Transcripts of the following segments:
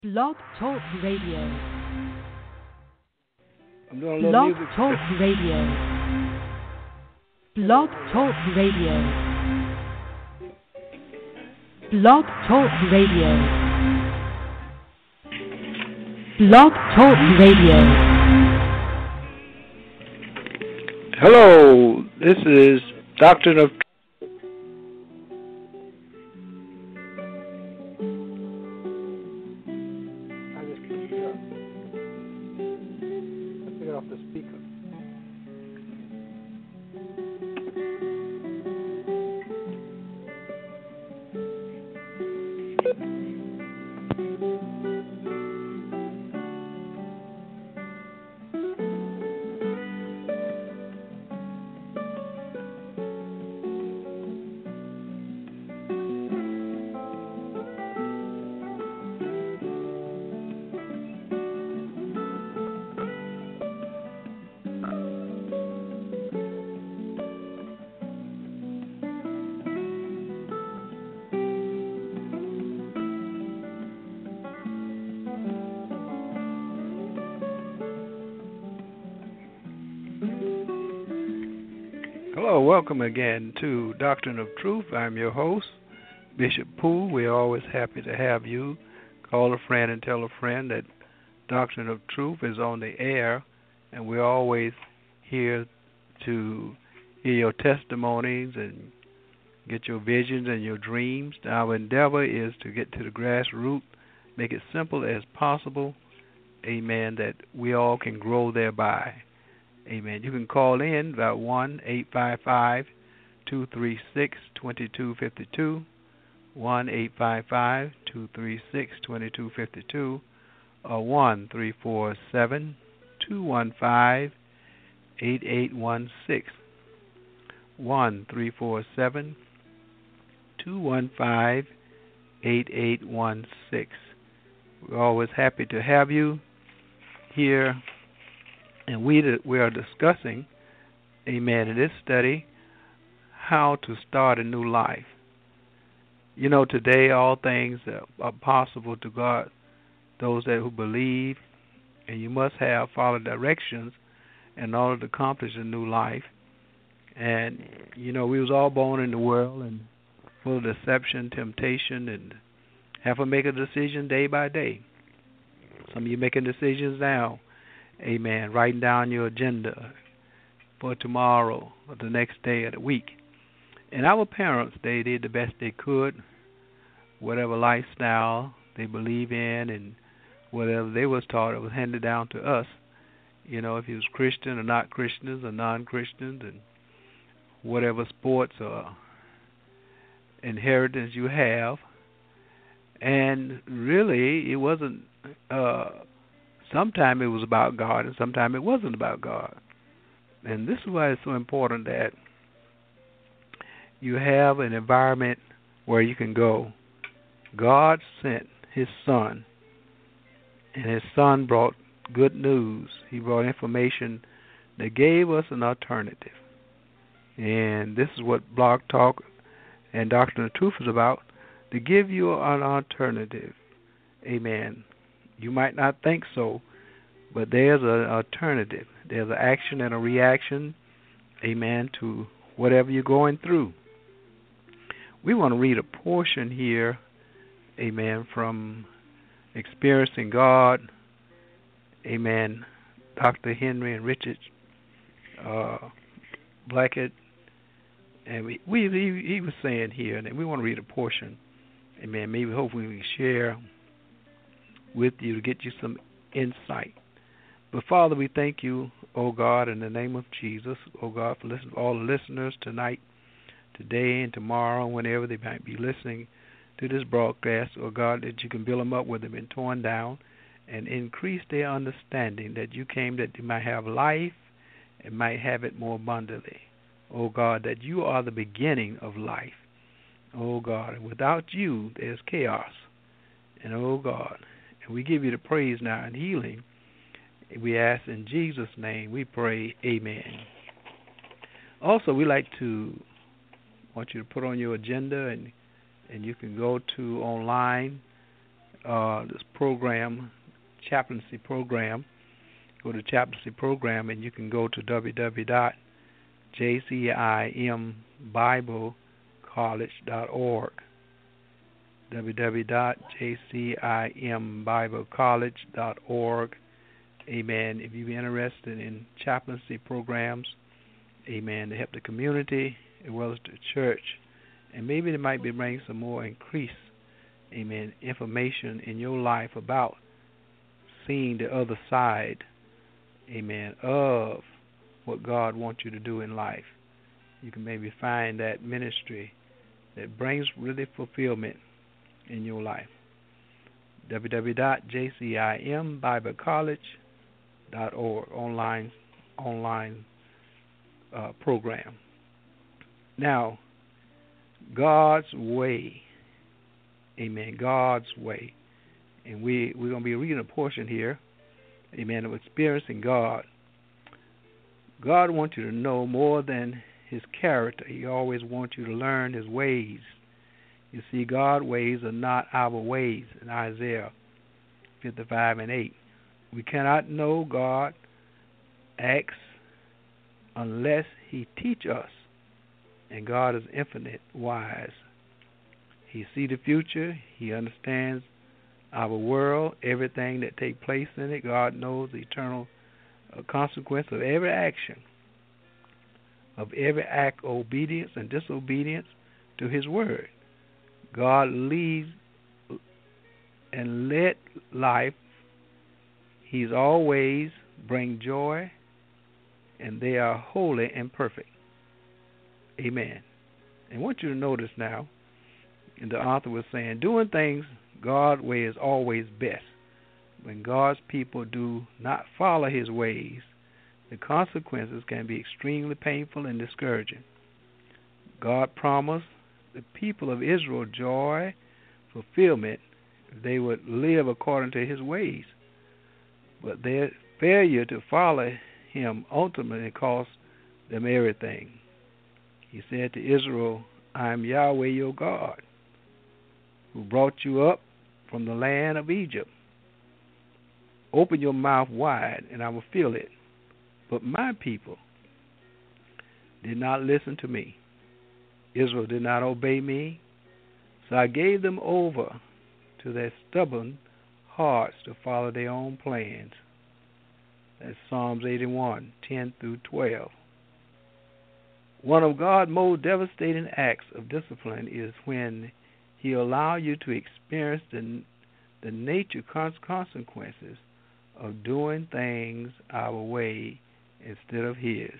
Blog Talk Radio. I'm doing a little Blog music. Talk Radio. Blog Talk Radio. Blog Talk Radio. Blog Talk Radio. Hello, this is Doctrine of I just clicked it up. Let's take it off the speaker. Hello, welcome again to Doctrine of Truth. I'm your host, Bishop Poole. We're always happy to have you. Call a friend and tell a friend that Doctrine of Truth is on the air, and we're always here to hear your testimonies and get your visions and your dreams. Our endeavor is to get to the grassroots, make it simple as possible, amen, that we all can grow thereby. Amen. You can call in about 1-855-236-2252, 1-855-236-2252, or 1-347-215-8816, 1-347-215-8816. We're always happy to have you here. And we are discussing, amen, in this study, how to start a new life. You know, today all things are possible to God, those who believe, and you must follow directions in order to accomplish a new life. And, you know, we was all born in the world and full of deception, temptation, and have to make a decision day by day. Some of you making decisions now. Amen. Writing down your agenda for tomorrow or the next day of the week. And our parents, they did the best they could, whatever lifestyle they believe in and whatever they was taught, it was handed down to us. You know, if you was Christian or not Christians or non-Christians and whatever sports or inheritance you have. And really, it wasn't... Sometimes it was about God, and sometimes it wasn't about God. And this is why it's so important that you have an environment where you can go. God sent His Son, and His Son brought good news. He brought information that gave us an alternative. And this is what Blog Talk and Doctrine of Truth is about, to give you an alternative. Amen. You might not think so, but there's an alternative. There's an action and a reaction, amen, to whatever you're going through. We want to read a portion here, amen, from Experiencing God, amen, Dr. Henry and Richard Blackett. And he was saying here, and we want to read a portion, amen, maybe hopefully we can share with you to get you some insight. But Father, we thank you, oh God, in the name of Jesus, oh God, for listening to all the listeners tonight, today, and tomorrow, whenever they might be listening to this broadcast, oh God, that you can build them up where they've been torn down and increase their understanding that you came that they might have life and might have it more abundantly. Oh God, that you are the beginning of life. Oh God, and without you, there's chaos. And oh God, and we give you the praise now and healing. We ask in Jesus' name, we pray, amen. Also, we like to want you to put on your agenda, and you can go to online this program, chaplaincy program. Go to chaplaincy program, and you can go to www.jcimbiblecollege.org. www.jcimbiblecollege.org. Amen. If you're interested in chaplaincy programs, amen, to help the community as well as the church, and maybe they might be bringing some more increase, amen, information in your life about seeing the other side, amen, of what God wants you to do in life. You can maybe find that ministry that brings really fulfillment in your life. www.jcimbiblecollege.org, online program. Now, God's way, amen, God's way. And we're going to be reading a portion here, amen, of experiencing God. God wants you to know more than his character. He always wants you to learn his ways. You see, God's ways are not our ways in Isaiah 55:8. We cannot know God acts unless he teach us. And God is infinite wise. He sees the future. He understands our world, everything that takes place in it. God knows the eternal consequence of every action, of every act of obedience and disobedience to his word. God leads and led life. He's always bring joy, and they are holy and perfect. Amen. And I want you to notice now, and the author was saying, doing things God's way is always best. When God's people do not follow his ways, the consequences can be extremely painful and discouraging. God promised the people of Israel joy, fulfillment, if they would live according to his ways. But their failure to follow him ultimately cost them everything. He said to Israel, I am Yahweh your God, who brought you up from the land of Egypt. Open your mouth wide, and I will fill it. But my people did not listen to me. Israel did not obey me, so I gave them over to their stubborn hearts to follow their own plans. That's Psalms 81:10-12. One of God's most devastating acts of discipline is when he allows you to experience the nature consequences of doing things our way instead of his.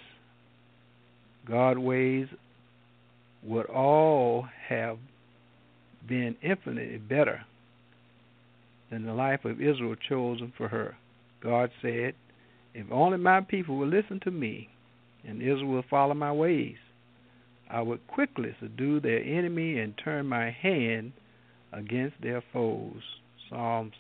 God's ways would all have been infinitely better than the life of Israel chosen for her. God said, if only my people will listen to me and Israel will follow my ways, I would quickly subdue their enemy and turn my hand against their foes. Psalms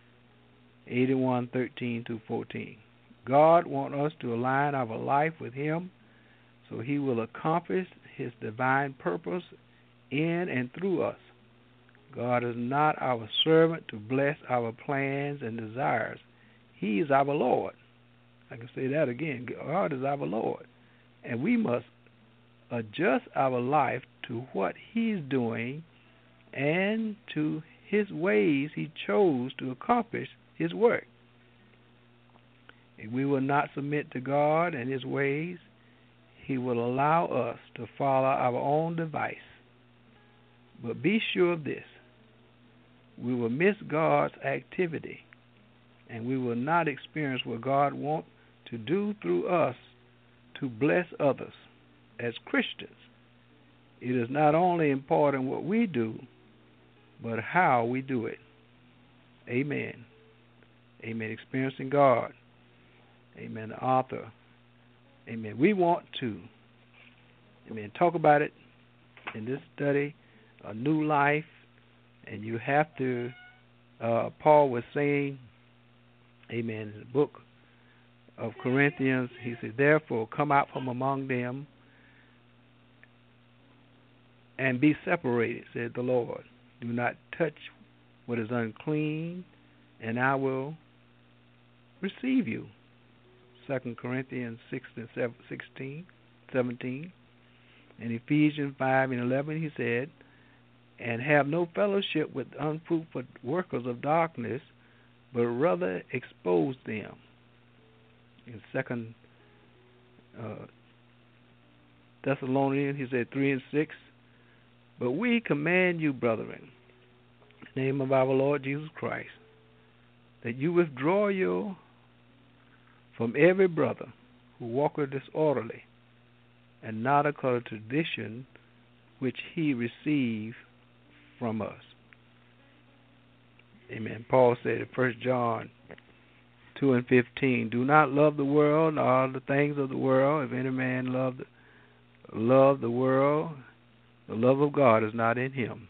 81:13-14. God wants us to align our life with him so he will accomplish his divine purpose in and through us. God is not our servant to bless our plans and desires. He is our Lord. I can say that again. God is our Lord. And we must adjust our life to what he's doing and to his ways he chose to accomplish his work. If we will not submit to God and his ways, he will allow us to follow our own device. But be sure of this, we will miss God's activity, and we will not experience what God wants to do through us to bless others. As Christians, it is not only important what we do, but how we do it. Amen. Amen. Experiencing God. Amen. The author. Amen. We want to, amen, talk about it in this study, a new life, and you have to, Paul was saying, amen, in the book of Corinthians, he said, therefore come out from among them and be separated, said the Lord. Do not touch what is unclean, and I will receive you. 2 Corinthians 6 and 17. In Ephesians 5 and 11, he said, and have no fellowship with unfruitful workers of darkness, but rather expose them. In 2 Thessalonians, he said 3 and 6, but we command you, brethren, in the name of our Lord Jesus Christ, that you withdraw you from every brother who walketh disorderly, and not according to tradition which he received from us. Amen. Paul said in 1 John 2 and 15, do not love the world nor the things of the world. If any man love the world, the love of God is not in him.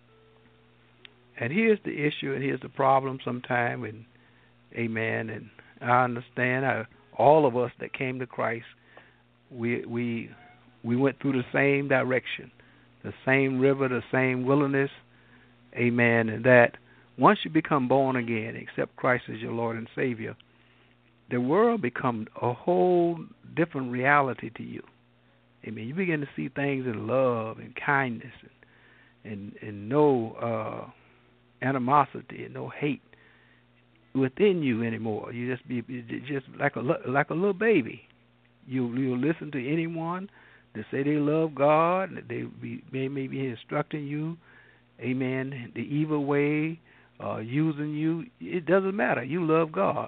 And here's the issue, and here's the problem sometime, and amen, and I understand how all of us that came to Christ, we went through the same direction, the same river, the same wilderness, amen, and that once you become born again, accept Christ as your Lord and Savior, the world becomes a whole different reality to you. Amen. You begin to see things in love and kindness and no animosity and no hate within you anymore. You just be just like a little baby. You'll listen to anyone that say they love God, and they may be instructing you, amen, the evil way, using you. It doesn't matter. You love God.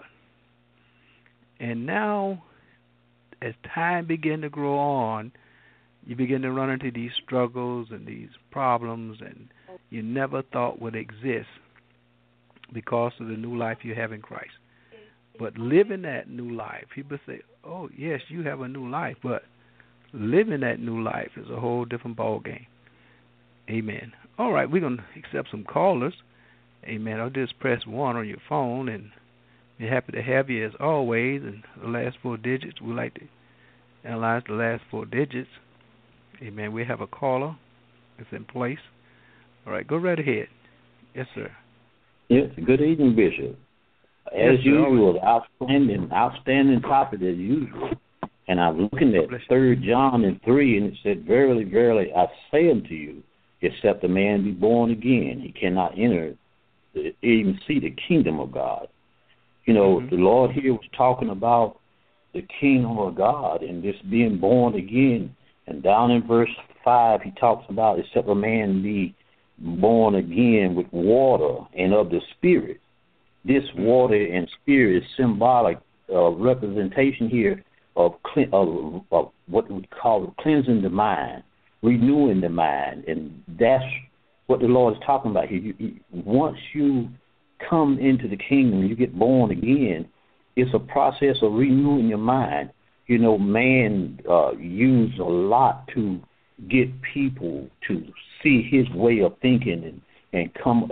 And now, as time begin to grow on, you begin to run into these struggles and these problems, and you never thought would exist because of the new life you have in Christ. But living that new life, people say, oh, yes, you have a new life, but living that new life is a whole different ballgame. Amen. All right, we're going to accept some callers. Amen. I'll just press 1 on your phone, and we're happy to have you as always. And the last 4 digits, we like to analyze the last 4 digits. Amen. We have a caller that's in place. All right, go right ahead. Yes, sir. Yes, good evening, Bishop. As usual, outstanding topic as usual. And I'm looking at 3 John and 3, and it said, verily, verily, I say unto you, except a man be born again, he cannot even see the kingdom of God. You know, The Lord here was talking about the kingdom of God and this being born again. And down in verse 5, he talks about, except a man be born again with water and of the Spirit. This water and Spirit is symbolic representation here of what we call cleansing the mind, renewing the mind. And that's what the Lord is talking about here. Once you come into the kingdom, you get born again, it's a process of renewing your mind. You know, man used a lot to get people to see his way of thinking and come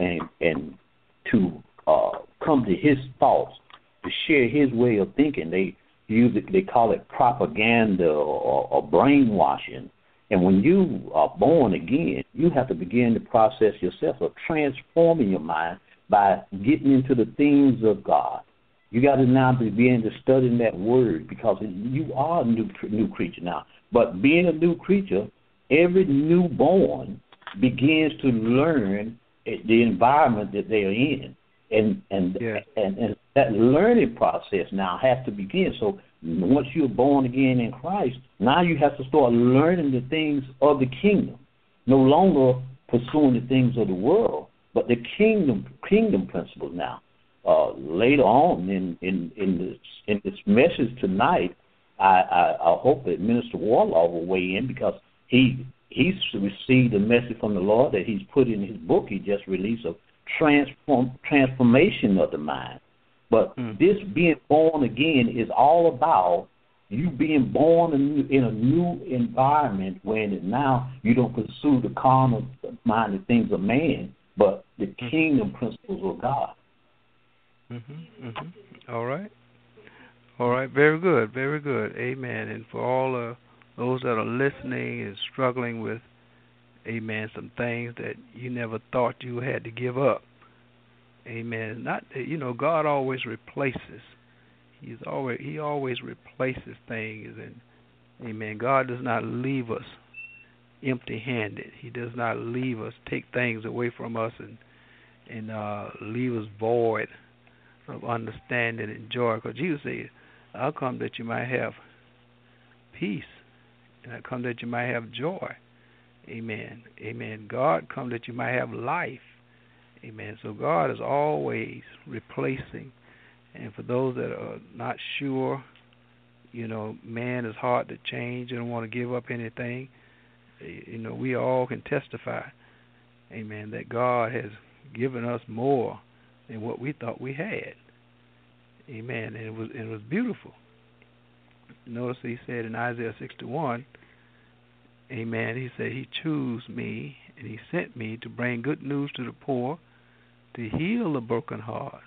to come to his thoughts, to share his way of thinking. They use it. They call it propaganda or brainwashing. And when you are born again, you have to begin the process yourself of transforming your mind by getting into the things of God. You got to now begin to study that word, because you are a new creature now. But being a new creature, every newborn begins to learn the environment that they are in, and that learning process now has to begin. So once you're born again in Christ, now you have to start learning the things of the kingdom. No longer pursuing the things of the world, but the kingdom principles now. Later on in this message tonight, I hope that Minister Warlaw will weigh in, because he's received a message from the Lord that he's put in his book he just released of transformation of the mind. But this being born again is all about you being born in a new environment, when now you don't pursue the carnal minded things of man, but the kingdom principles of God. All right. Very good. Very good. Amen. And for all those that are listening and struggling with, amen, some things that you never thought you had to give up, Amen. Not God always replaces. He always replaces things, and amen. God does not leave us empty-handed. He does not leave us, take things away from us, and leave us void of understanding and joy. Because Jesus said, "I'll come that you might have peace, and I come that you might have joy." Amen. Amen. God come that you might have life. Amen. So God is always replacing. And for those that are not sure, man is hard to change and don't want to give up anything. We all can testify, amen, that God has given us more than what we thought we had. Amen. And it was beautiful. Notice he said in Isaiah 61, amen, he said, "He chose me and he sent me to bring good news to the poor, to heal the broken heart,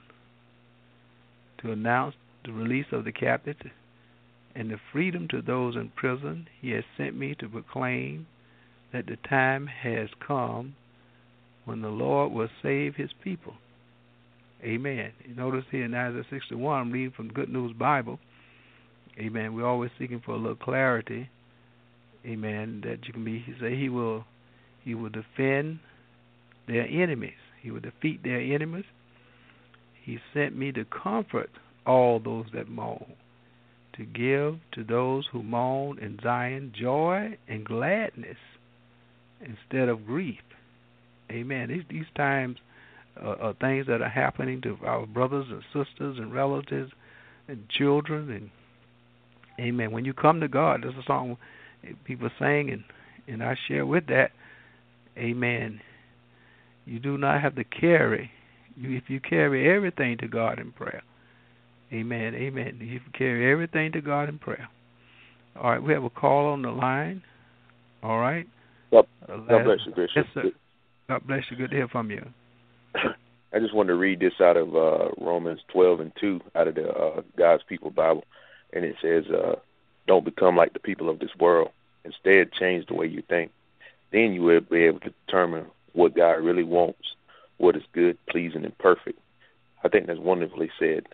to announce the release of the captives and the freedom to those in prison. He has sent me to proclaim that the time has come when the Lord will save his people." Amen. You notice here in Isaiah 61, I'm reading from Good News Bible. Amen. We're always seeking for a little clarity. Amen. That you can be. He say he will defend their enemies. He will defeat their enemies. He sent me to comfort all those that mourn, to give to those who mourn in Zion joy and gladness instead of grief. Amen. These times are things that are happening to our brothers and sisters and relatives and children. And amen. When you come to God, there's a song people sing, and I share with that. Amen. You do not have to carry. If you carry everything to God in prayer. Amen. Amen. You carry everything to God in prayer. All right, we have a call on the line. All right. God bless you, Bishop. Yes, sir. God bless you. Good to hear from you. I just wanted to read this out of Romans 12:2 out of the God's People Bible, and it says, "Don't become like the people of this world. Instead, change the way you think. Then you will be able to determine what God really wants, what is good, pleasing, and perfect." I think that's wonderfully said.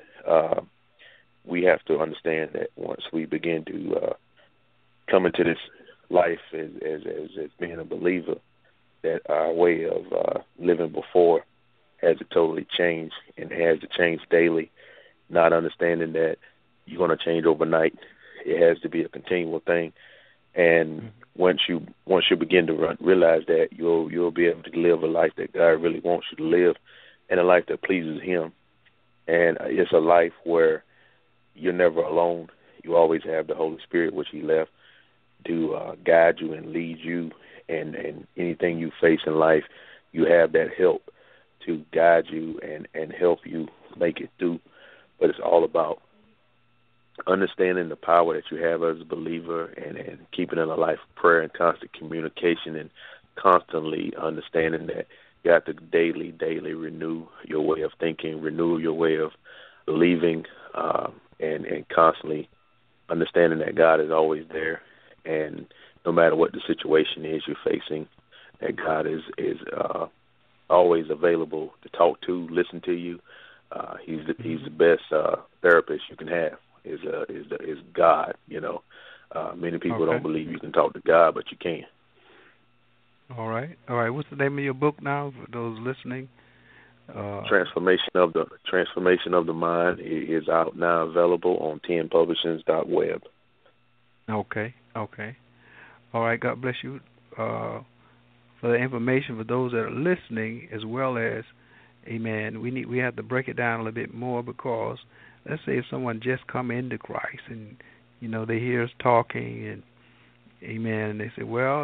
We have to understand that once we begin to come into this life as being a believer, that our way of living before has to totally change and has to change daily, not understanding that you're going to change overnight. It has to be a continual thing. And once you begin to realize that, you'll be able to live a life that God really wants you to live, and a life that pleases Him. And it's a life where you're never alone. You always have the Holy Spirit, which He left to guide you and lead you. And anything you face in life, you have that help to guide you and help you make it through. But it's all about understanding the power that you have as a believer and keeping in a life of prayer and constant communication, and constantly understanding that you have to daily renew your way of thinking, renew your way of believing, and constantly understanding that God is always there, and no matter what the situation is you're facing, that God is always available to talk to, listen to you. He's the best therapist you can have. Is God, Many people don't believe you can talk to God, but you can. All right. What's the name of your book now for those listening? Transformation of the Mind is out now, available on tenpublishings.web. Okay. All right. God bless you for the information for those that are listening, as well as, amen. We have to break it down a little bit more, because let's say if someone just come into Christ and they hear us talking, and amen, and they say, well,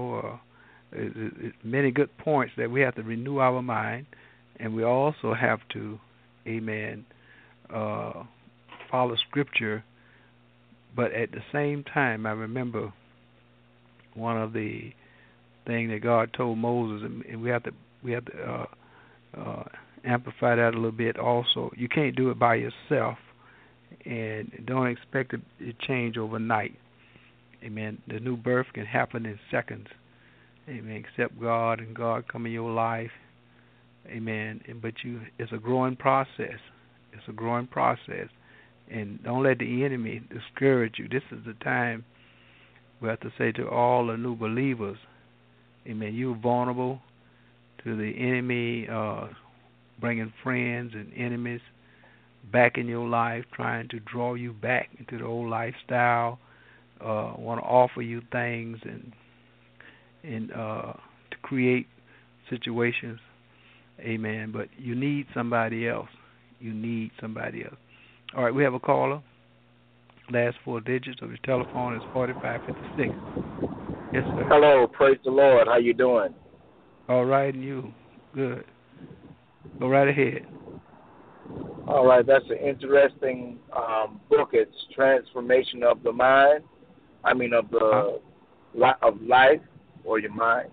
many good points that we have to renew our mind, and we also have to, amen, follow Scripture. But at the same time, I remember one of the things that God told Moses, and we have to amplify that a little bit also. You can't do it by yourself, and don't expect it to change overnight. Amen. The new birth can happen in seconds. Amen. Accept God, and God come in your life. Amen. But it's a growing process. It's a growing process. And don't let the enemy discourage you. This is the time we have to say to all the new believers, amen, you're vulnerable to the enemy bringing friends and enemies back in your life, trying to draw you back into the old lifestyle, want to offer you things and to create situations, amen. But you need somebody else. You need somebody else. All right, we have a caller. Last 4 digits of your telephone is 4556. Yes, sir. Hello, praise the Lord. How you doing? All right, and you? Good. Go right ahead. All right, that's an interesting book. It's Transformation of the Mind. I mean, of the of life or your mind.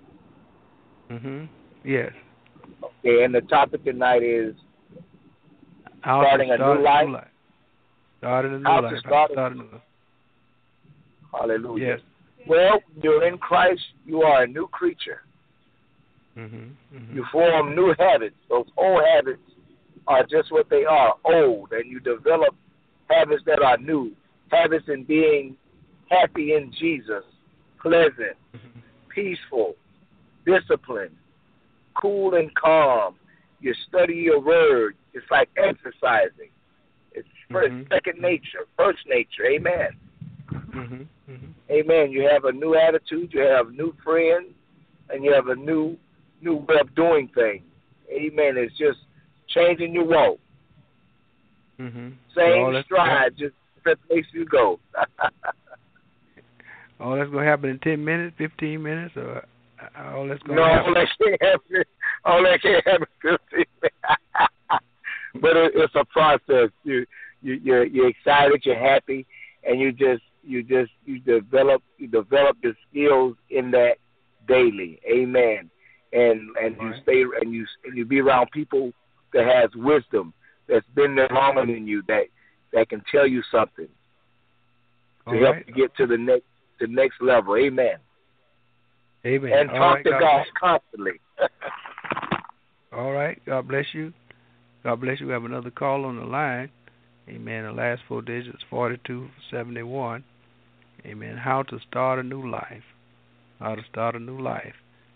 Yes. Okay, and the topic tonight is starting a new life. Starting a new life. Hallelujah. Yes. Well, you're in Christ. You are a new creature. You form new habits. Those old habits are just what they are, old, and you develop habits that are new. Habits in being happy in Jesus, pleasant, peaceful, disciplined, cool and calm. You study your word. It's like exercising. It's second nature, first nature. Amen. Amen. You have a new attitude. You have new friends, and you have a new way of doing things. Amen. It's just changing your walk. Same stride, just that makes you go. Oh, that's going to happen in 10 minutes, 15 minutes, or all that's going to happen? All that can't happen in 15 minutes. But it's a process. You're excited, you're happy, and you develop the skills in that daily. Amen. And you stay and you be around people that has wisdom, that's been there longer than you, that can tell you something to help you get to the next level. Amen. Amen. And talk to God constantly. All right. God bless you. God bless you. We have another call on the line. Amen. The last 4 digits, 4271. Amen. How to start a new life. How to start a new life.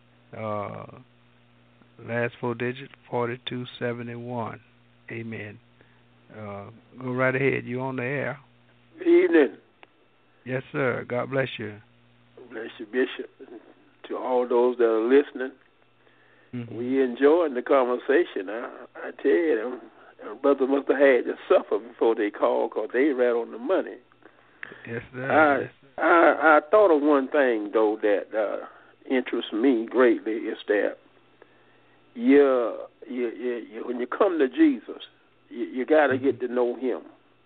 Last 4 digits, 4271. Amen. Go right ahead. You on the air. Good evening. Yes, sir. God bless you. Bless you, Bishop. To all those that are listening, we enjoying the conversation. I tell you, brother must have had to suffer before they called, because they right on the money. Yes, sir. I thought of one thing, though, that interests me greatly, is that when you come to Jesus, you got to get to know Him.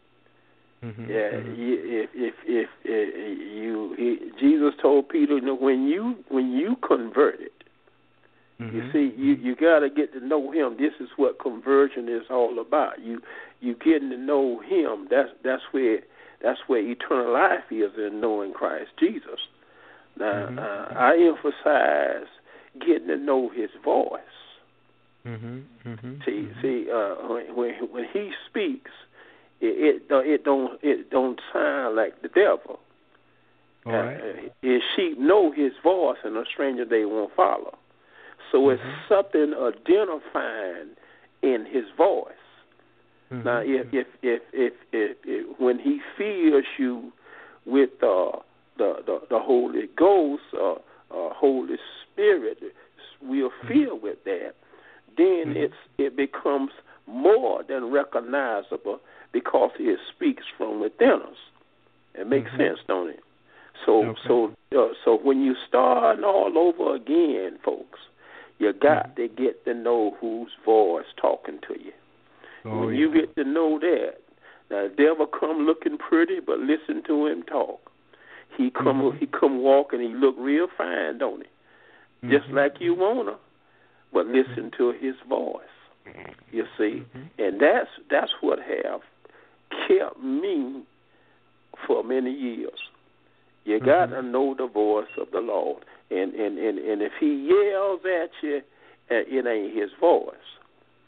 Jesus told Peter, when you converted, you see, you got to get to know Him. This is what conversion is all about. You getting to know Him. That's where eternal life is, in knowing Christ Jesus. Now, I emphasize getting to know His voice. See, when He speaks, it don't sound like the devil. His sheep know His voice, and a stranger they won't follow. So it's something identifying in His voice. Now, if when He fills you with the Holy Ghost, Holy Spirit, we are filled with that, then it becomes more than recognizable, because it speaks from within us. It makes sense, don't it? So when you start all over again, folks, you got to get to know whose voice talking to you. When you get to know that, now the devil come looking pretty, but listen to him talk. He come walk and he look real fine, don't he? Just like you wanna, but listen to his voice. You see, and that's what have kept me for many years. You got to know the voice of the Lord, and if He yells at you, it ain't His voice.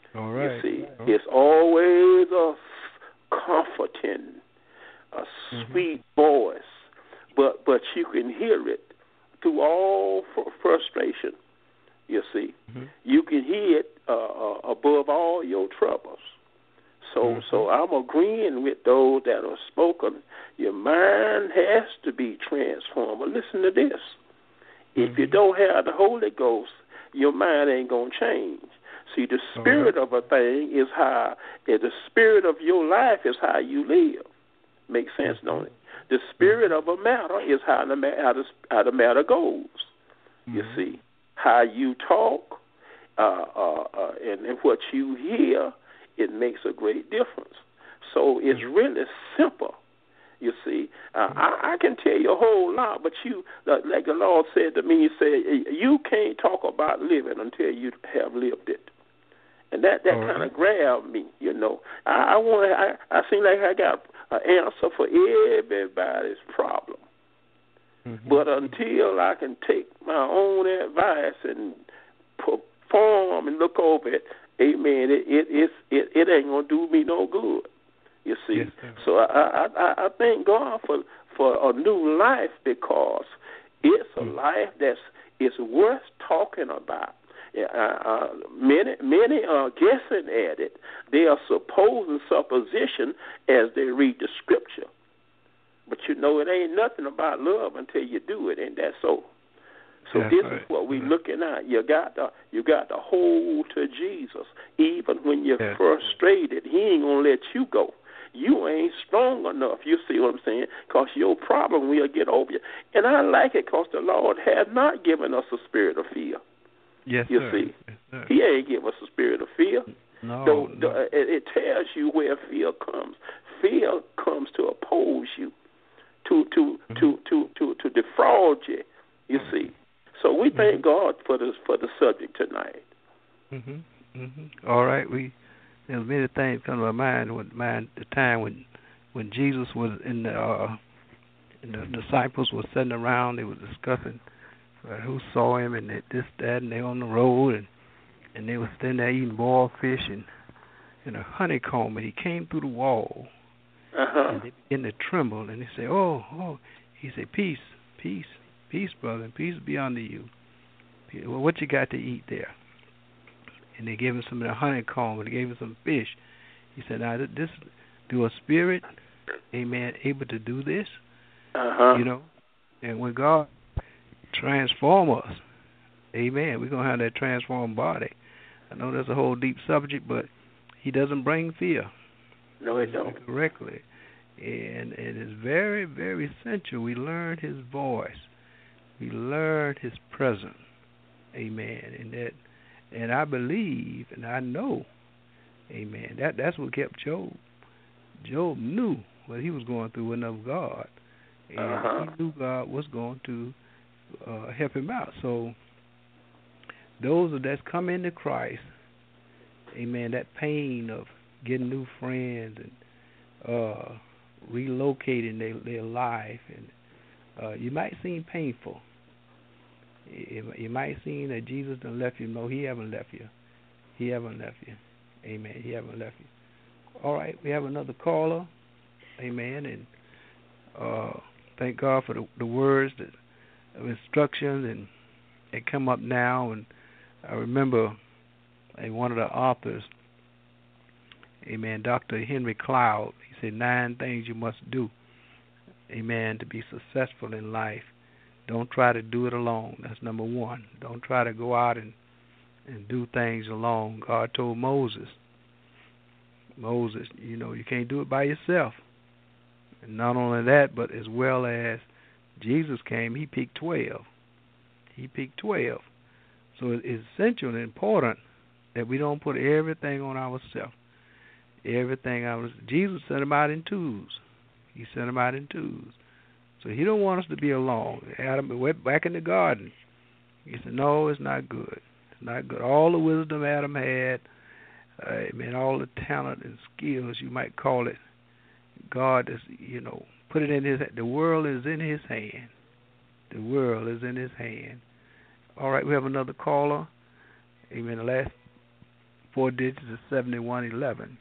All right. You see, it's always a comforting, a sweet voice, but you can hear it through all frustration. You see, you can hear it above all your troubles. So I'm agreeing with those that are spoken. Your mind has to be transformed. But listen to this. If you don't have the Holy Ghost, your mind ain't going to change. See, the spirit of a thing is how, the spirit of your life is how you live. Makes sense, don't it? The spirit of a matter is how the matter goes. You see, how you talk and what you hear, it makes a great difference. So it's really simple. You see, I can tell you a whole lot, but you, like the Lord said to me, He said, you can't talk about living until you have lived it. And that kind of grabbed me, you know. I seem like I got an answer for everybody's problem. But until I can take my own advice and perform and look over it, amen, it ain't going to do me no good. You see, so I thank God for a new life, because it's a life it's worth talking about. Many are guessing at it. They are supposing supposition as they read the scripture. But you know, it ain't nothing about love until you do it, ain't that so? So this is what we're looking at. You got to hold to Jesus. Even when you're frustrated, He ain't going to let you go. You ain't strong enough. You see what I'm saying? Because your problem will get over you. And I like it because the Lord has not given us a spirit of fear. Yes, you sir. see, yes, sir. He ain't give us a spirit of fear. No, it tells you where fear comes. Fear comes to oppose you, to defraud you. You see. So we thank God for the subject tonight. All right, there's many things come to my mind. The time when Jesus was in the disciples were sitting around, they were discussing who saw Him and this, that, and they on the road, and they were sitting there eating boiled fish and a honeycomb, and He came through the wall, and they began to tremble, and they say, oh, He said, peace, brother, and peace be unto you. Well, what you got to eat there? And they gave Him some of the honeycomb, and they gave Him some fish. He said, now, this, do a spirit, amen, able to do this? You know, and when God transform us, amen, we're going to have that transformed body. I know that's a whole deep subject, but He doesn't bring fear. No, He don't. Correctly. And it is very, very essential we learn His voice. We learn His presence. Amen. And I believe and I know, amen, that's what kept Job. Job knew what he was going through with of God. And he knew God was going to help him out. So those that's come into Christ, amen, that pain of getting new friends and relocating their life, and you might seem painful. You might seem that Jesus done left you. No, He haven't left you. He haven't left you. Amen. He haven't left you. All right, we have another caller. Amen. And thank God for the words of instructions, and they come up now. And I remember one of the authors, amen, Dr. Henry Cloud, he said 9 things you must do, amen, to be successful in life. Don't try to do it alone. That's number 1. Don't try to go out and do things alone. God told Moses, you know, you can't do it by yourself. And not only that, but as well as Jesus came, He picked 12. He picked 12. So it's essential and important that we don't put everything on ourselves. Jesus sent them out in twos. He sent them out in twos. So He don't want us to be alone. Adam went back in the garden. He said, no, it's not good. It's not good. All the wisdom Adam had, all the talent and skills, you might call it, God is, you know, put it in His hand. The world is in His hand. The world is in His hand. All right, we have another caller. Amen. The last 4 digits is 7111.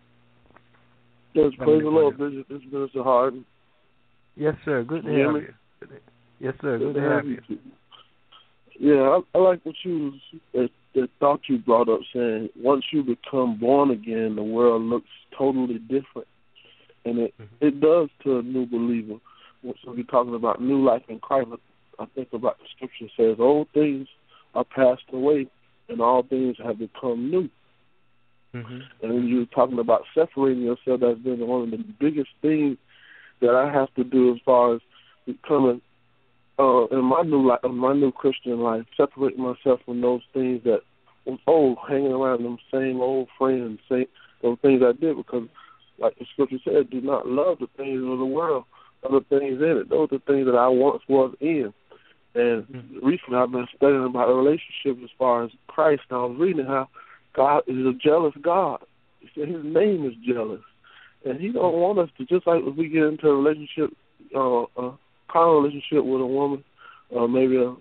Yes, praise the Lord, Bishop. This is Minister Harden. Yes, sir. Good to have you. Yes, sir. Good to have you. Yeah, I like what the thought you brought up, saying once you become born again, the world looks totally different. And it does to a new believer. So you're talking about new life in Christ, I think about the scripture says, old things are passed away and all things have become new. And when you're talking about separating yourself, that's been one of the biggest things that I have to do as far as becoming in my new life, my new Christian life, separating myself from those things that was old, hanging around them same old friends, those things I did, because like the scripture said, do not love the things of the world, other things in it. Those are the things that I once was in. And recently I've been studying about a relationship as far as Christ, and I was reading how God is a jealous God. He said his name is jealous. And he don't want us to, just like if we get into a relationship, a carnal relationship with a woman, maybe a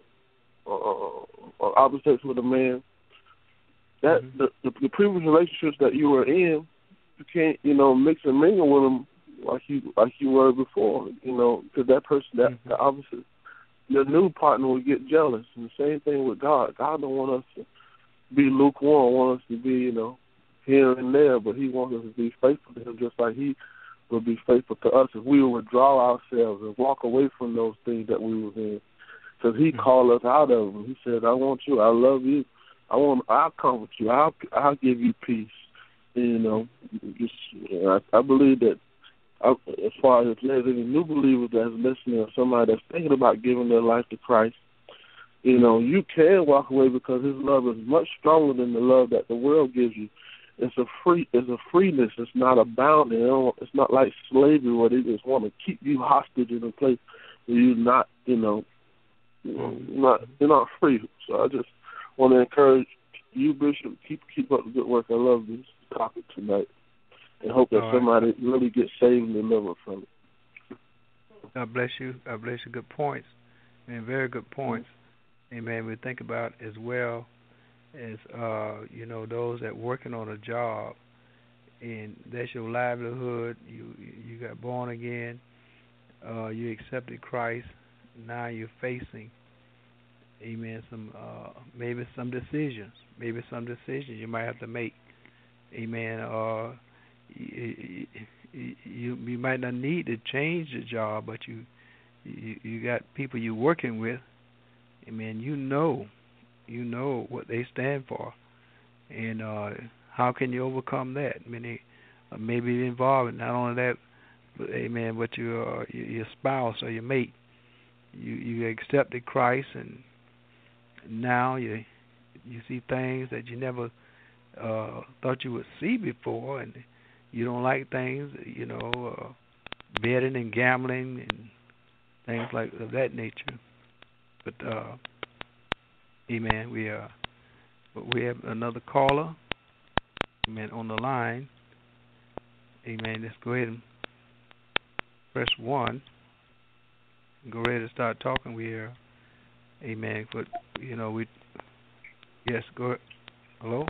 opposite with a man, that the previous relationships that you were in, you can't, mix and mingle with them like you were before, because that person, the opposite, your new partner will get jealous. And the same thing with God. God don't want us to be lukewarm, want us to be, here and there, but he wants us to be faithful to him just like he will be faithful to us if we will withdraw ourselves and walk away from those things that we were in. Because he called us out of them. He said, I want you, I love you, I'll comfort you, I'll give you peace. And, I believe that as far as if there's any new believers that's listening or somebody that's thinking about giving their life to Christ, you can walk away because his love is much stronger than the love that the world gives you. It's a freeness. It's not a bounding. It's not like slavery where they just want to keep you hostage in a place where you're not, you're not free. So I just want to encourage you, Bishop, keep up the good work. I love this topic tonight, and hope that somebody really gets saved and delivered from it. God bless you. God bless you. Good points. Man, very good points. Amen. We think about as well as those that working on a job, and that's your livelihood. You got born again. You accepted Christ. Now you're facing, amen, maybe some decisions. Maybe some decisions you might have to make. Amen. You might not need to change the job, but you got people you're working with. Amen. You know what they stand for, and how can you overcome that? Many maybe involved in not only that, but amen, but your spouse or your mate. You accepted Christ, and now you see things that you never thought you would see before, and you don't like things, betting and gambling and things like of that nature. But amen. We have another caller. Amen. On the line. Amen. Let's go ahead and press 1. Go ready to start talking. We are. Amen. But yes. Go ahead. Hello.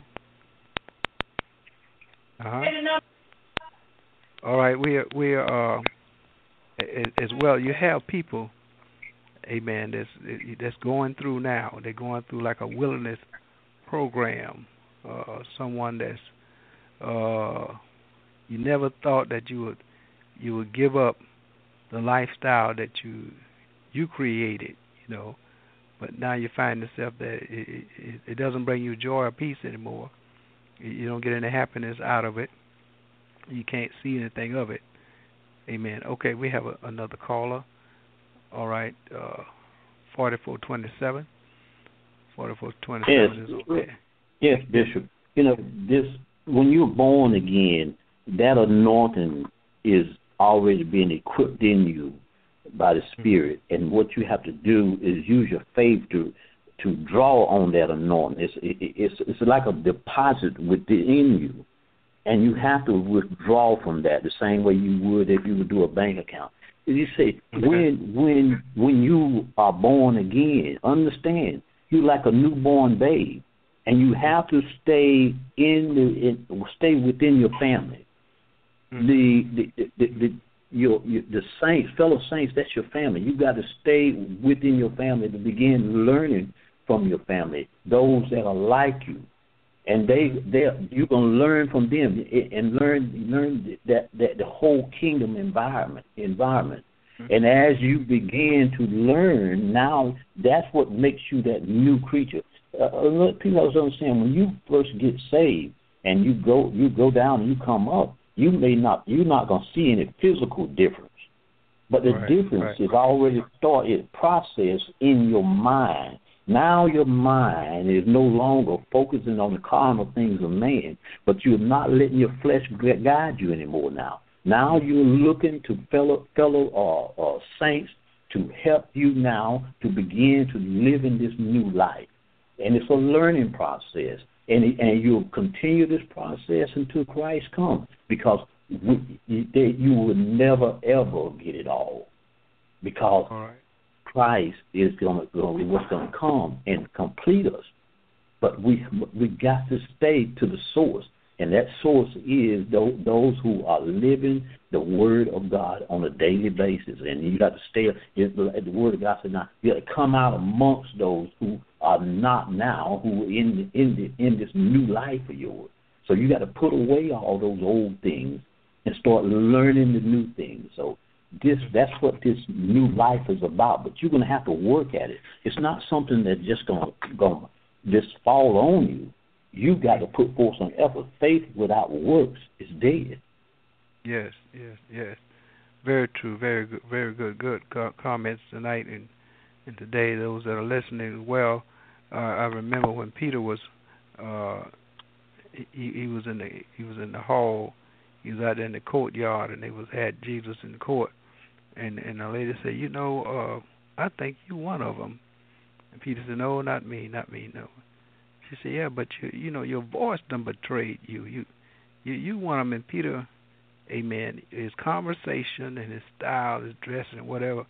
All right. We are as well. You have people. Amen. That's going through now. They're going through like a wilderness program. Someone that's you never thought that you would give up the lifestyle that you created, but now you find yourself that it doesn't bring you joy or peace anymore. You don't get any happiness out of it. You can't see anything of it. Amen. Okay, we have another caller. All right, 4427. 4427 is okay. Yes, Bishop. When you're born again, that anointing is already being equipped in you by the Spirit, and what you have to do is use your faith to draw on that anointing. It's like a deposit within you, and you have to withdraw from that the same way you would if you would do a bank account. You say, when you are born again, understand, you're like a newborn babe, and you have to stay stay within your family. The saints, fellow saints, that's your family. You got to stay within your family to begin learning from your family, those that are like you, and you're gonna learn from them and learn that the whole kingdom environment. And as you begin to learn, now that's what makes you that new creature. People understand, when you first get saved and you go down and you come up, you're not going to see any physical difference, but the difference is already started, processed in your mind. Now your mind is no longer focusing on the carnal things of man, but you're not letting your flesh guide you anymore. Now you're looking to fellow saints to help you now to begin to live in this new life. And it's a learning process. And you'll continue this process until Christ comes, because you will never, ever get it all. Because Christ is what's going to come and complete us. But we got to stay to the source. And that source is those who are living the Word of God on a daily basis. And you got to stay. The Word of God said, now you got to come out amongst those who are not now, who are in this new life of yours. So you got to put away all those old things and start learning the new things. So that's what this new life is about. But you're going to have to work at it. It's not something that's just going to just fall on you. You got to put forth some effort. Faith without works is dead. Yes. Very true. Very good comments tonight and today. Those that are listening as well. I remember when Peter was he was in the hall. He was out there in the courtyard, and they had Jesus in the court. And the lady said, I think you're one of them. And Peter said, no, not me, no. She said, yeah, but your voice done betrayed you. You want him. And Peter, amen, his conversation and his style, his dressing, whatever,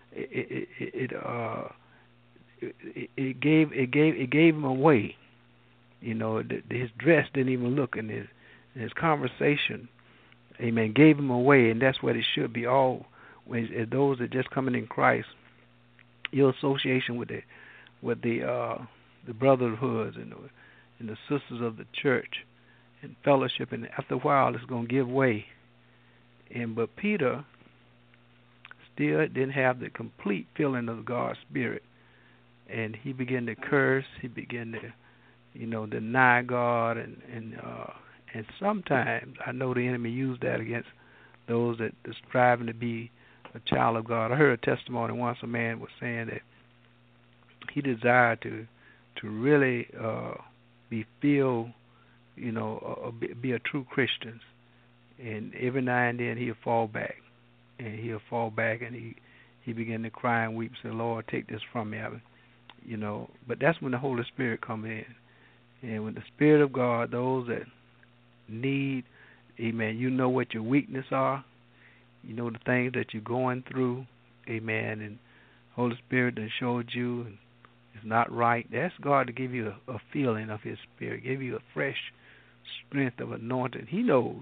it gave him away. His dress didn't even look, and his conversation, amen, gave him away, and that's what it should be. All as those that just coming in Christ, your association with the brotherhoods and the sisters of the church and fellowship, and after a while it's going to give way. But Peter still didn't have the complete feeling of God's Spirit, and he began to curse. He began to, deny God, and sometimes I know the enemy used that against those that are striving to be a child of God. I heard a testimony once. A man was saying that he desired to really be filled, be a true Christian. And every now and then he'll fall back. And he began to cry and weep and say, Lord, take this from me. But that's when the Holy Spirit comes in. And when the Spirit of God, those that need, amen, you know what your weaknesses are. You know the things that you're going through, amen, and Holy Spirit that showed you it's not right. Ask God to give you a feeling of His Spirit, give you a fresh strength of anointing. He knows.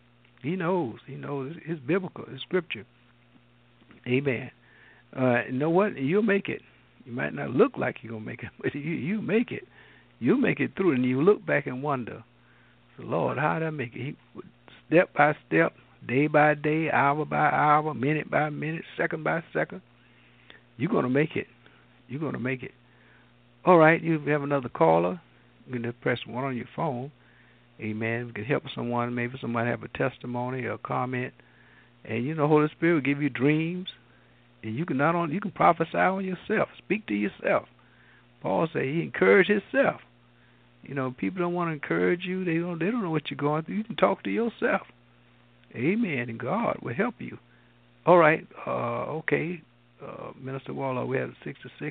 It's biblical. It's Scripture. Amen. You know what? You'll make it. You might not look like you're going to make it, but you make it. You make it through, and you look back and wonder, so Lord, how did I make it? Step by step, day by day, hour by hour, minute by minute, second by second. You're going to make it. You're going to make it. All right, you have another caller. You can just press 1 on your phone. Amen. We can help someone. Maybe somebody have a testimony or a comment. And Holy Spirit will give you dreams. And you can prophesy on yourself. Speak to yourself. Paul said he encouraged himself. People don't want to encourage you. They don't know what you're going through. You can talk to yourself. Amen. And God will help you. All right. Okay. Minister Waller, we have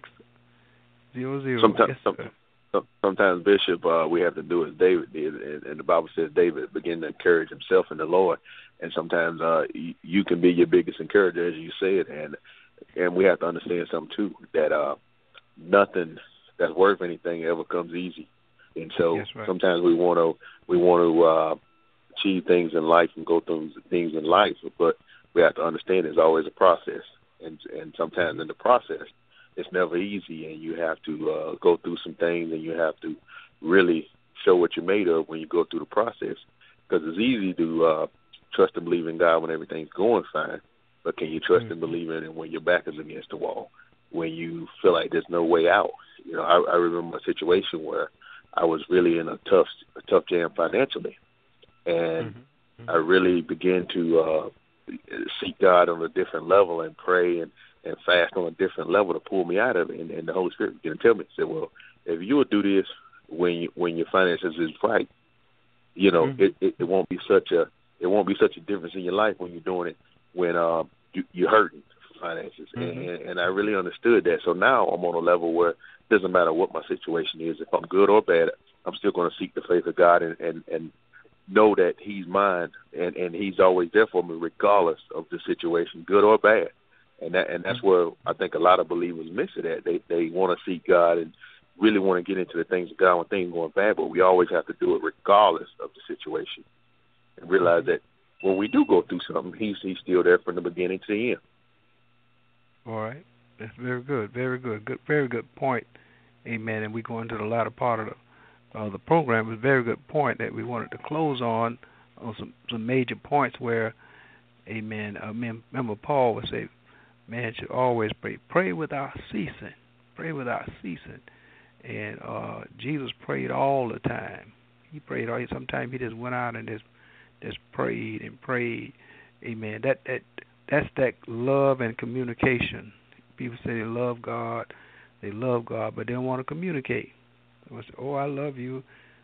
6600. Sometimes, Bishop, we have to do as David did, and the Bible says David began to encourage himself in the Lord. And sometimes you can be your biggest encourager, as you said, and we have to understand something too, that nothing that's worth anything ever comes easy. And so sometimes we want to achieve things in life and go through things in life, but we have to understand there's always a process, and sometimes in the process it's never easy, and you have to go through some things, and you have to really show what you're made of when you go through the process, because it's easy to trust and believe in God when everything's going fine, but can you trust and believe in it when your back is against the wall, when you feel like there's no way out? You know, I remember a situation where I was really in a tough jam financially, and I really began to seek God on a different level and pray and fast on a different level to pull me out of it. And the Holy Spirit began to tell me, said, well, if you will do this when your finances is right, you know, it won't be such a difference in your life when you're doing it when you're hurting for finances. And I really understood that. So now I'm on a level where it doesn't matter what my situation is. If I'm good or bad, I'm still going to seek the faith of God and know that He's mine, and He's always there for me regardless of the situation, good or bad. And that's where I think a lot of believers miss it at. They want to seek God and really want to get into the things of God when things are going bad, but we always have to do it regardless of the situation, and realize that when we do go through something, He's still there from the beginning to the end. All right. That's very good. Very good. Very good point. Amen. And we go into the latter part of the program. It was a very good point that we wanted to close on some major points where, amen, remember Paul would say, man should always pray. Pray without ceasing. Pray without ceasing. And Jesus prayed all the time. He prayed all. Sometimes He just went out and just prayed and prayed. Amen. That's that love and communication. People say they love God, but they don't want to communicate. They say, oh, I love you,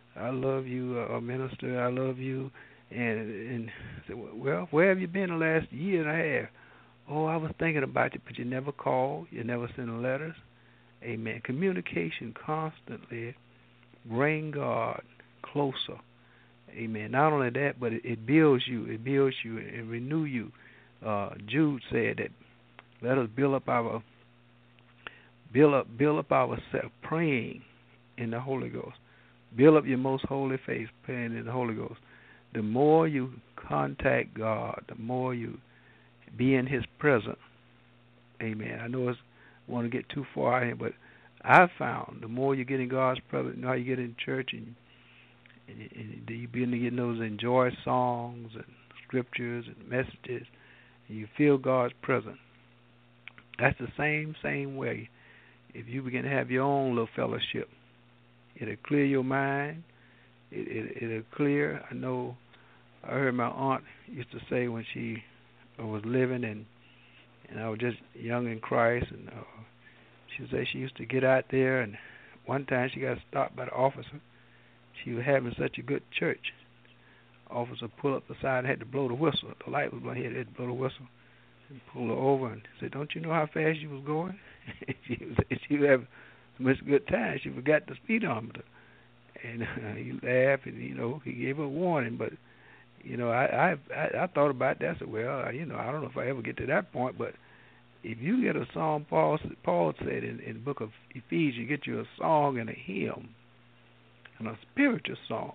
minister, I love you. And say, well, where have you been the last year and a half? Oh, I was thinking about you, but you never called, you never sent letters. Amen. Communication constantly bring God closer. Amen. Not only that, but it builds you. It builds you and renew you. Jude said that let us build up ourselves praying in the Holy Ghost. Build up your most holy faith praying in the Holy Ghost. The more you contact God, the more you be in His presence. Amen. I know I want to get too far out here, but I've found the more you get in God's presence, you know how you get in church and you begin to get those enjoy songs and scriptures and messages, and you feel God's presence. That's the same way. If you begin to have your own little fellowship, it'll clear your mind. It'll clear. I know I heard my aunt used to say when she was living and I was just young in Christ, and she would say she used to get out there, and one time she got stopped by the officer. She was having such a good church. Officer pulled up the side and had to blow the whistle. The light was going, he had to blow the whistle and pull her over and said, don't you know how fast you was going? she was having so much good time, she forgot the speedometer. And he laughed, and, he gave her a warning. But, I thought about that. I said, well, I don't know if I ever get to that point, but if you get a song, Paul said in the book of Ephesians, you get you a song and a hymn and a spiritual song.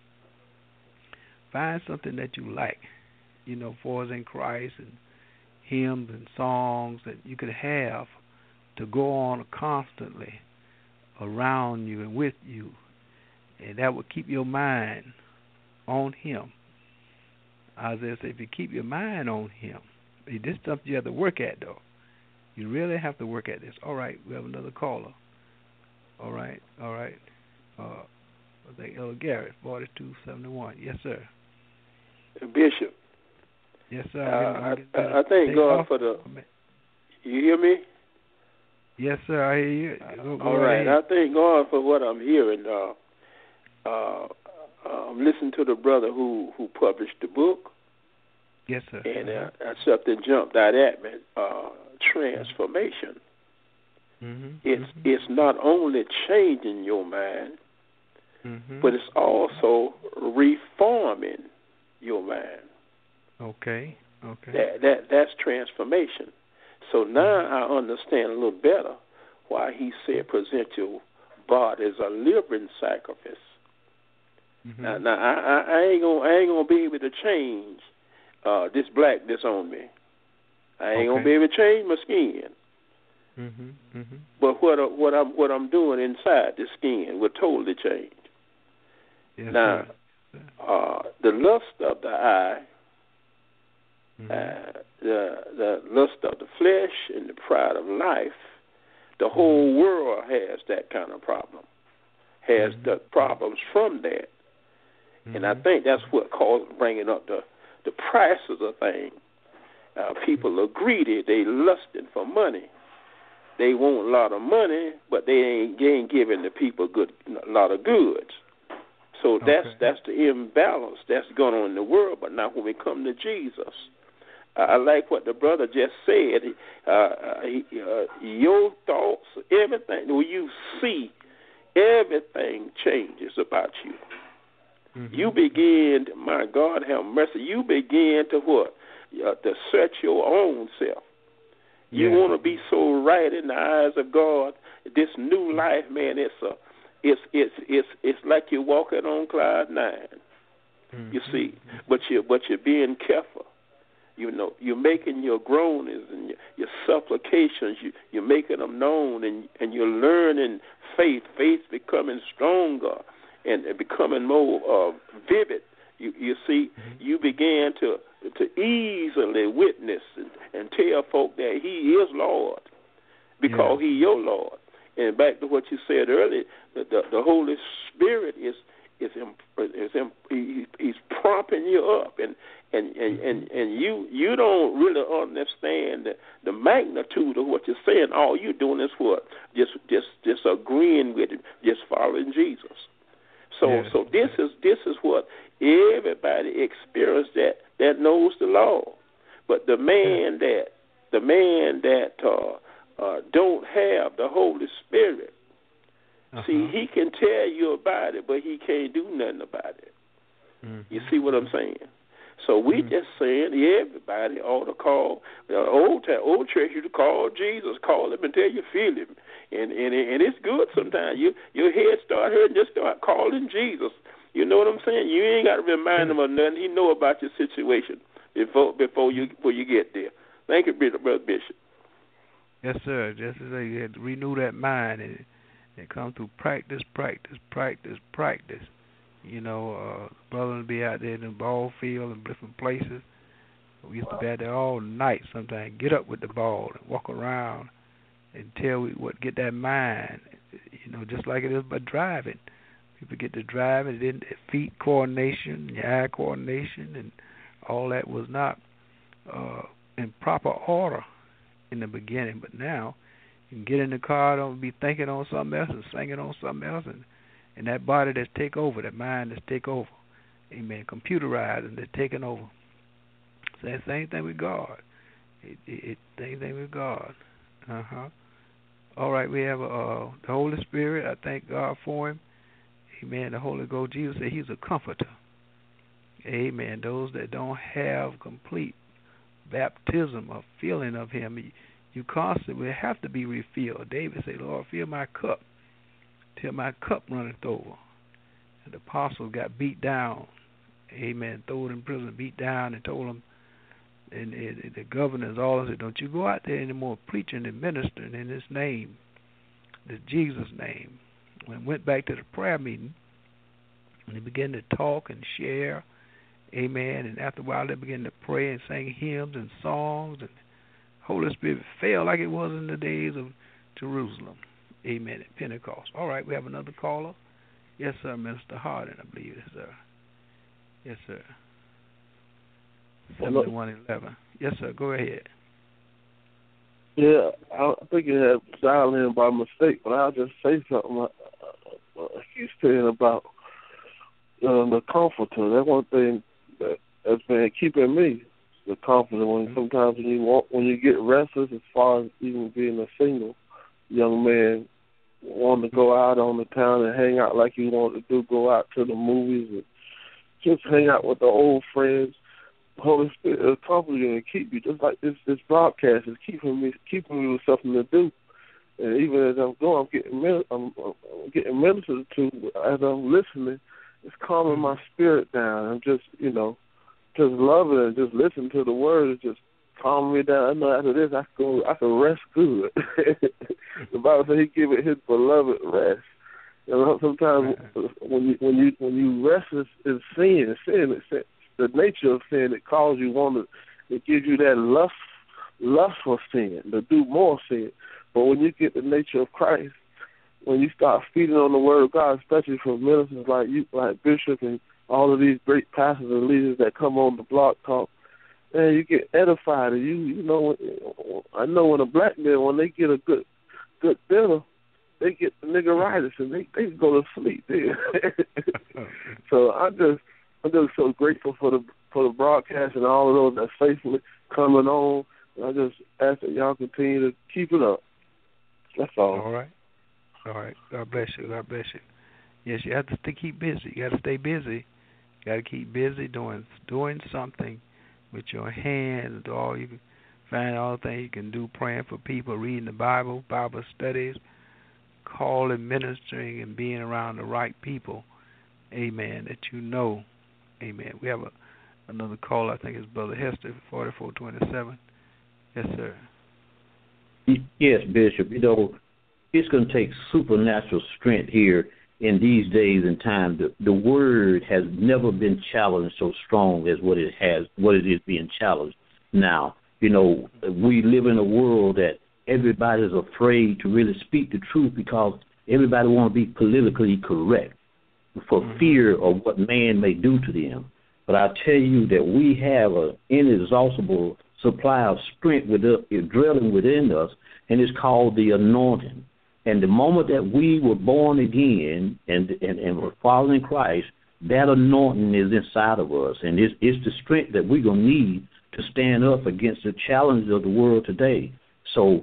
Find something that you like, for us in Christ, and hymns and songs that you could have to go on constantly around you and with you, and that would keep your mind on Him. Isaiah said, if you keep your mind on Him, this is something you have to work at, though. You really have to work at this. All right, we have another caller. All right. I think Elder Garrett, 4271. Yes, sir. Bishop. Yes, sir. I thank God for the. You hear me? Yes, sir. I hear you. Go all right. ahead. I thank God for what I'm hearing. I'm listening to the brother who published the book. Yes, sir. And something jumped out at me. Transformation. It's not only changing your mind, but it's also reforming your mind. Okay. That's transformation. So now I understand a little better why He said present your body as a living sacrifice, Now I ain't gonna be able to change this blackness on me. I ain't gonna be able to change my skin. But what I'm doing inside the skin will totally change. Yes, now, the lust of the eye, the lust of the flesh, and the pride of life, the whole world has that kind of problem. Has the problems from that, and I think that's what caused bringing up the prices of things. People are greedy; they lusting for money. They want a lot of money, but they ain't giving the people a lot of goods. So that's the imbalance that's going on in the world. But now when we come to Jesus, I like what the brother just said. Your thoughts, everything, when you see, everything changes about you. You begin, my God have mercy, you begin to what? To search your own self. You want to be so right in the eyes of God. This new life, man, it's like you're walking on cloud 9. You see, but you're being careful. You know, you're making your groanings and your supplications. You're making them known, and you're learning faith. Faith becoming stronger and becoming more vivid. You see, you begin to easily witness and tell folk that He is Lord because He your Lord. And back to what you said earlier, the Holy Spirit is he's propping you up, and you don't really understand the magnitude of what you're saying. All you're doing is what? Just agreeing with it, just following Jesus. So this is what everybody experienced that knows the law. But the man that don't have the Holy Spirit, see, he can tell you about it, but he can't do nothing about it. You see what I'm saying? So we just saying everybody ought to call. The old church used to call Jesus, call him until you feel him, and it's good sometimes. Your head start hurting, just start calling Jesus. You know what I'm saying? You ain't got to remind him of nothing. He know about your situation before you get there. Thank you, Brother Bishop. Yes, sir. Just as you had to renew that mind and come through practice. You know, brothers would be out there in the ball field and different places. We used to be out there all night sometimes, get up with the ball and walk around until get that mind, you know, just like it is by driving. People get to drive and then feet coordination, your eye coordination, and all that was not in proper order in the beginning. But now you can get in the car, don't be thinking on something else and singing on something else, and that body that's take over, that mind that's take over, amen, computerized and they're taking over. So that same thing with God. Same thing with God. All right, we have the Holy Spirit. I thank God for him. Amen. The Holy Ghost, Jesus said he's a comforter. Amen. Those that don't have complete baptism or feeling of him, you constantly have to be refilled. David said, Lord, fill my cup till my cup runneth over. And the apostle got beat down. Amen. Thrown in prison, beat down, and told him, and the governors all said, don't you go out there anymore preaching and ministering in his name, this Jesus' name. When I went back to the prayer meeting, and they began to talk and share, amen, and after a while they began to pray and sing hymns and songs, and the Holy Spirit fell like it was in the days of Jerusalem, amen, at Pentecost. All right, we have another caller. Yes, sir, Mr. Hardin, I believe, sir. Yes, sir. 7111. Yes, sir, go ahead. Yeah, I think it had dialed in by mistake, but I'll just say something. He's saying about the comforter. That's one thing that's been keeping me, the comforter. Sometimes when you get restless, as far as even being a single young man, wanting to go out on the town and hang out like you want to do, go out to the movies and just hang out with the old friends. The Holy Spirit will comfort you and keep you, just like this broadcast is keeping me with something to do. And even as I'm going, I'm getting ministered to as I'm listening, it's calming my spirit down. I'm just, just loving it and just listening to the word. It's just calming me down. I know after this I can rest good. The Bible says He give it His beloved rest. Sometimes when you rest in sin, the nature of sin, it calls you it gives you that lust for sin, to do more sin. But when you get the nature of Christ, when you start feeding on the Word of God, especially from ministers like you, like Bishop, and all of these great pastors and leaders that come on the Blog Talk, man, you get edified. And you know, I know when a black man, when they get a good dinner, they get the niggeritis and they go to sleep there. So I'm just so grateful for the broadcast and all of those that faithfully coming on. And I just ask that y'all continue to keep it up. That's all. All right. God bless you. God bless you. Yes, you have to keep busy. You got to stay busy. You got to keep busy doing something with your hands. All you can find, all the things you can do, praying for people, reading the Bible studies, calling, ministering, and being around the right people. Amen. That you know. Amen. We have another call. I think it's Brother Hester, 4427. Yes, sir. Yes, Bishop. It's going to take supernatural strength here in these days and times. The word has never been challenged so strong as what it is being challenged now. We live in a world that everybody's afraid to really speak the truth because everybody want to be politically correct for fear of what man may do to them. But I tell you that we have an inexhaustible supply of strength dwelling within us, and it's called the anointing. And the moment that we were born again and were following Christ, that anointing is inside of us, and it's the strength that we're going to need to stand up against the challenges of the world today. So,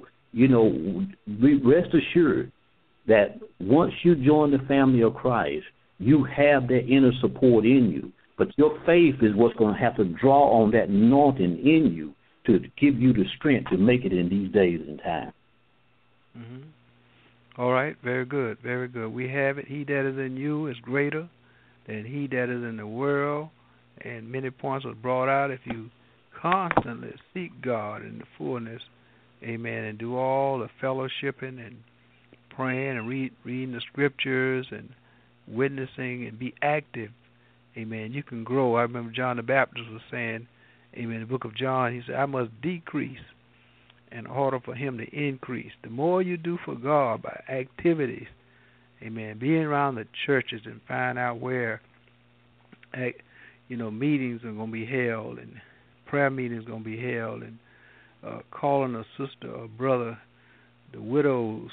rest assured that once you join the family of Christ, you have that inner support in you. But your faith is what's going to have to draw on that anointing in you to give you the strength to make it in these days and times. Mm-hmm. All right, very good, very good. We have it. He that is in you is greater than he that is in the world. And many points were brought out. If you constantly seek God in the fullness, amen, and do all the fellowshipping and praying and reading the scriptures and witnessing and be active, amen, you can grow. I remember John the Baptist was saying, amen, in the book of John, he said, I must decrease in order for him to increase. The more you do for God by activities, amen, being around the churches and find out where, meetings are going to be held and prayer meetings are going to be held, and calling a sister or brother, the widows,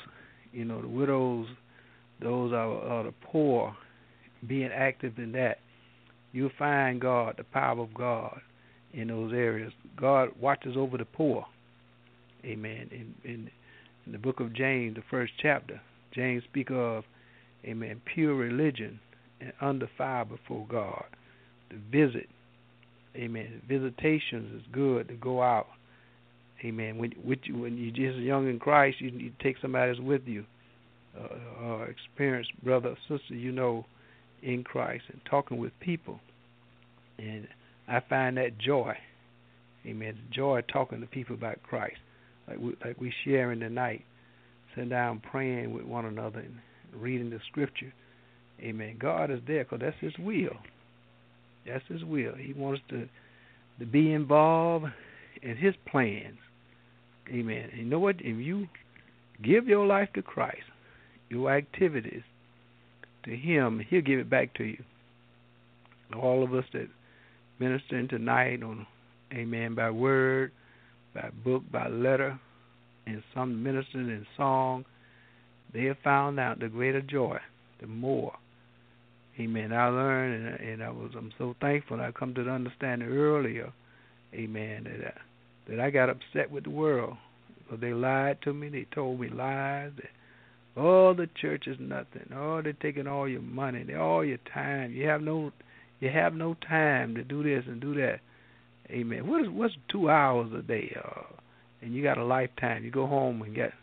those are the poor, being active in that. You'll find God, the power of God in those areas. God watches over the poor. Amen. In the book of James, the first chapter, James speaks of, amen, pure religion and undefiled before God. To visit, amen. Visitations is good to go out. Amen. When you're just young in Christ, you take somebody that's with you, experienced brother or sister, in Christ, and talking with people. And I find that joy. Amen. Joy talking to people about Christ. Like we sharing tonight, sitting down praying with one another and reading the scripture. Amen. God is there because that's His will. That's His will. He wants to be involved in His plans. Amen. You know what? If you give your life to Christ, your activities to Him, He'll give it back to you. All of us that ministering tonight on, amen, by word, by book, by letter, and some ministering in song, they have found out the greater joy, the more. Amen. I learned, and I'm so thankful. I come to the understanding earlier, amen, that I got upset with the world because they lied to me. They told me lies. That, the church is nothing. They're taking all your money, all your time. You have no time to do this and do that. Amen. What's 2 hours a day? And you got a lifetime. You go home and get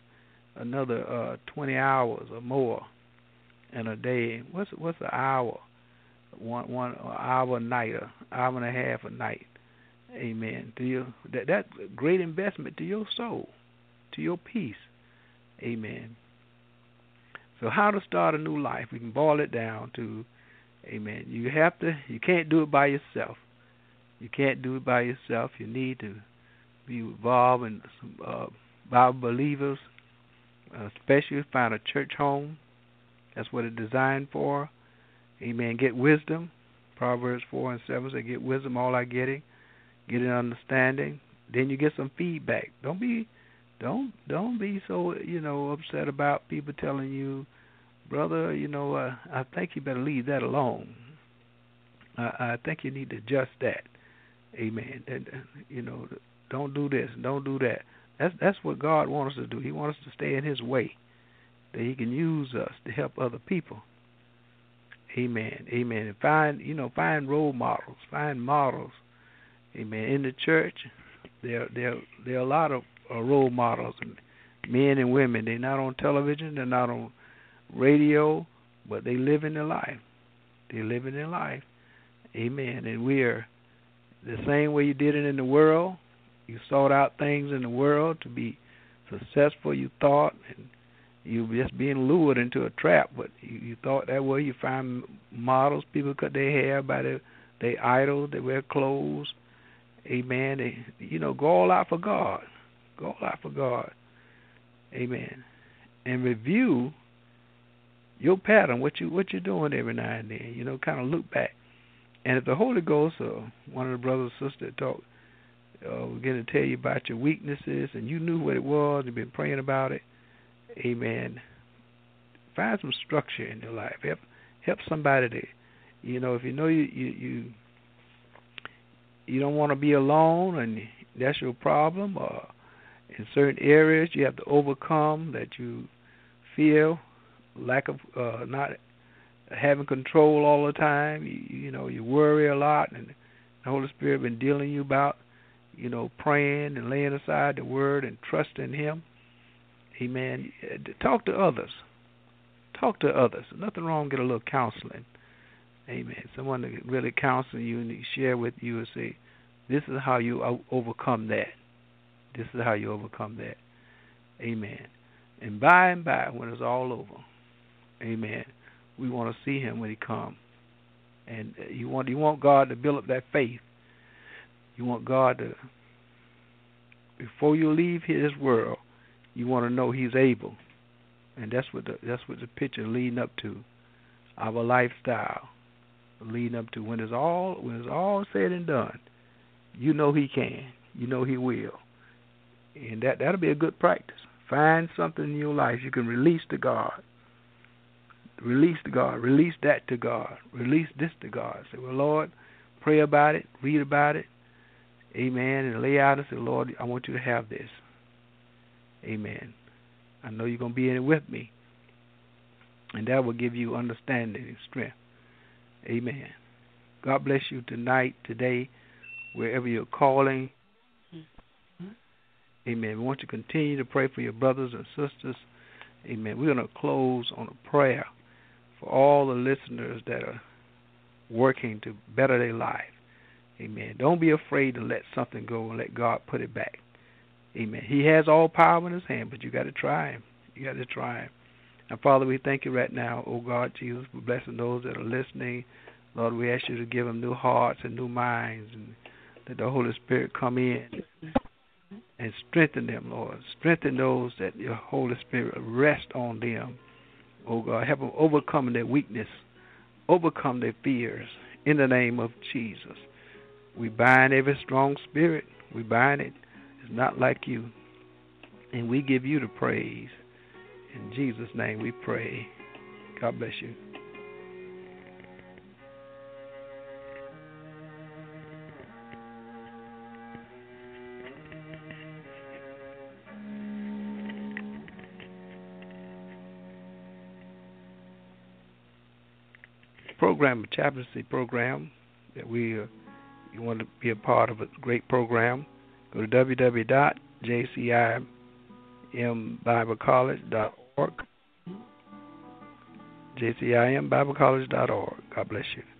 another 20 hours or more in a day. What's an hour? one hour a night, or hour and a half a night. Amen. That's a great investment to your soul, to your peace. Amen. So how to start a new life? We can boil it down to, amen. You can't do it by yourself. You can't do it by yourself. You need to be involved in some Bible believers, especially find a church home. That's what it's designed for. Amen. Get wisdom. Proverbs 4 and 7 say, get wisdom, all I getting. Get an understanding. Then you get some feedback. Don't be so, upset about people telling you, brother, I think you better leave that alone. I think you need to adjust that. Amen. And, don't do this, don't do that. That's what God wants us to do. He wants us to stay in His way, that He can use us to help other people. Amen. Amen. And find role models, find models. Amen. In the church, there are a lot of role models, men and women. They're not on television, they're not on radio, but they live in their life. They're living their life. Amen. And we are the same way you did it in the world. You sought out things in the world to be successful, you thought, and you were just being lured into a trap. But you thought that way. You find models. People cut their hair by their idols. They wear clothes. Amen. They, go all out for God. Go all out for God. Amen. And review your pattern, what you're doing every now and then. Kind of look back. And if the Holy Ghost or one of the brothers or sisters talk, we're going to tell you about your weaknesses, and you knew what it was, you've been praying about it. Amen. Find some structure in your life. Help somebody to, if you know you don't want to be alone, and that's your problem, or in certain areas you have to overcome that you feel lack of not having control all the time. You worry a lot, and the Holy Spirit been dealing you about, praying and laying aside the Word and trusting Him. Amen. Talk to others. Talk to others. Nothing wrong. Get a little counseling. Amen. Someone that can really counsel you and share with you and say, this is how you overcome that. This is how you overcome that. Amen. And by, when it's all over, amen, we want to see Him when He comes. And you want God to build up that faith. You want God to, before you leave His world, you want to know He's able. And that's what the picture leading up to, our lifestyle, leading up to when it's all said and done. You know He can. You know He will. And that'll be a good practice. Find something in your life you can release to God. Release to God. Release that to God. Release this to God. Say, well, Lord, pray about it, read about it. Amen. And lay out and say, Lord, I want you to have this. Amen. I know you're going to be in it with me. And that will give you understanding and strength. Amen. God bless you tonight, today, wherever you're calling. Amen. We want you to continue to pray for your brothers and sisters. Amen. We're going to close on a prayer for all the listeners that are working to better their life. Amen. Don't be afraid to let something go and let God put it back. Amen. He has all power in His hand, but you got to try Him. You got to try Him. And Father, we thank you right now, oh God, Jesus, for blessing those that are listening. Lord, we ask you to give them new hearts and new minds, and that the Holy Spirit come in and strengthen them, Lord. Strengthen those that your Holy Spirit rest on them. Oh God, help them overcome their weakness, overcome their fears in the name of Jesus. We bind every strong spirit. We bind it. It's not like you. And we give you the praise. In Jesus' name we pray. God bless you. Program, a chaplaincy program that you want to be a part of, a great program. Go to www.jcimbiblecollege.org. jcimbiblecollege.org. God bless you.